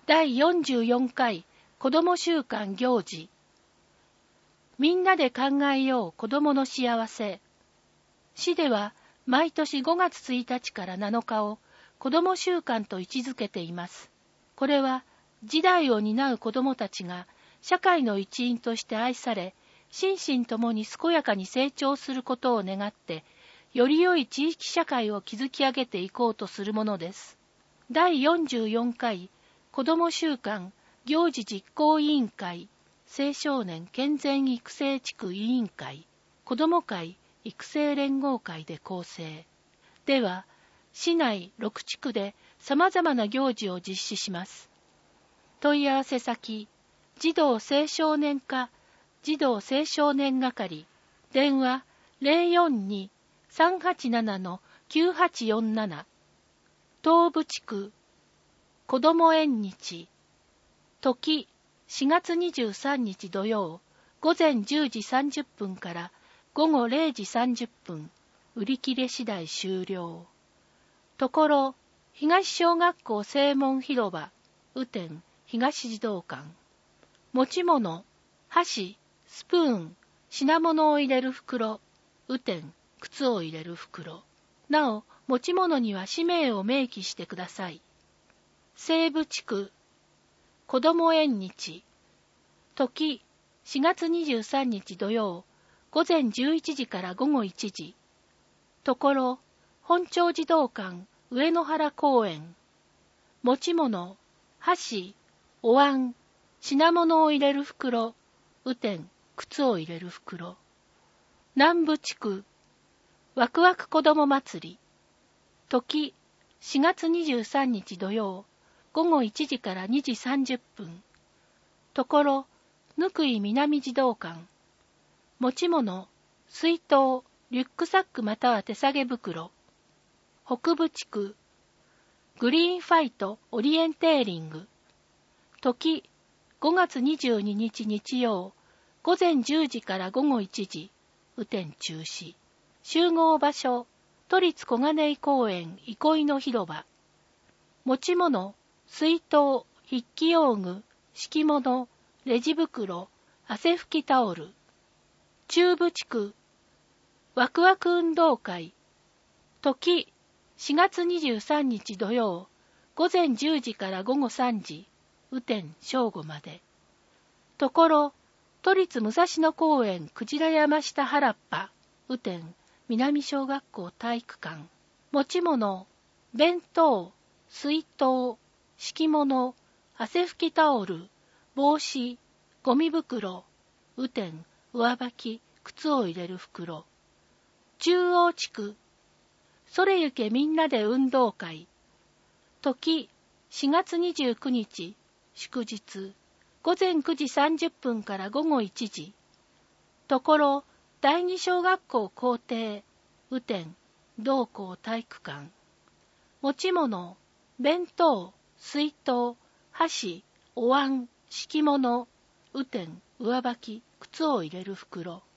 第44回子ども週間行事。みんなで考えよう子どもの幸せ。市では毎年5月1日から7日を子ども週間と位置づけています。これは時代を担う子どもたちが社会の一員として愛され、心身ともに健やかに成長することを願って、より良い地域社会を築き上げていこうとするものです。第44回子ども週間行事実行委員会青少年健全育成地区委員会子ども会育成連合会で構成では、市内6地区で様々な行事を実施します。問い合わせ先、児童青少年課児童青少年係電話 042-387-9847 東部地区子ども縁日時4月23日土曜午前10時30分から午後0時30分売り切れ次第終了。ところ東小学校正門広場雨天東児童館持ち物箸スプーン品物を入れる袋雨天靴を入れる袋なお持ち物には氏名を明記してください。西部地区子ども縁日時4月23日土曜午前11時から午後1時ところ本町児童館上野原公園持ち物箸お椀品物を入れる袋雨天靴を入れる袋南部地区ワクワク子ども祭り時4月23日土曜午後1時から2時30分ところぬくい南児童館持ち物水筒リュックサックまたは手提げ袋北部地区グリーンファイトオリエンテーリング時5月22日日曜午前10時から午後1時雨天中止集合場所都立小金井公園憩いの広場持ち物水筒筆記用具敷物レジ袋汗拭きタオル中部地区ワクワク運動会時4月23日土曜午前10時から午後3時雨天正午までところ都立武蔵野公園くじら山下原っぱ雨天南小学校体育館持ち物弁当水筒敷物汗拭きタオル帽子ゴミ袋雨天上履き靴を入れる袋中央地区それゆけみんなで運動会時4月29日祝日午前9時30分から午後1時ところ第二小学校校庭雨天同校体育館持ち物弁当水筒箸お椀敷物雨天上履き靴を入れる袋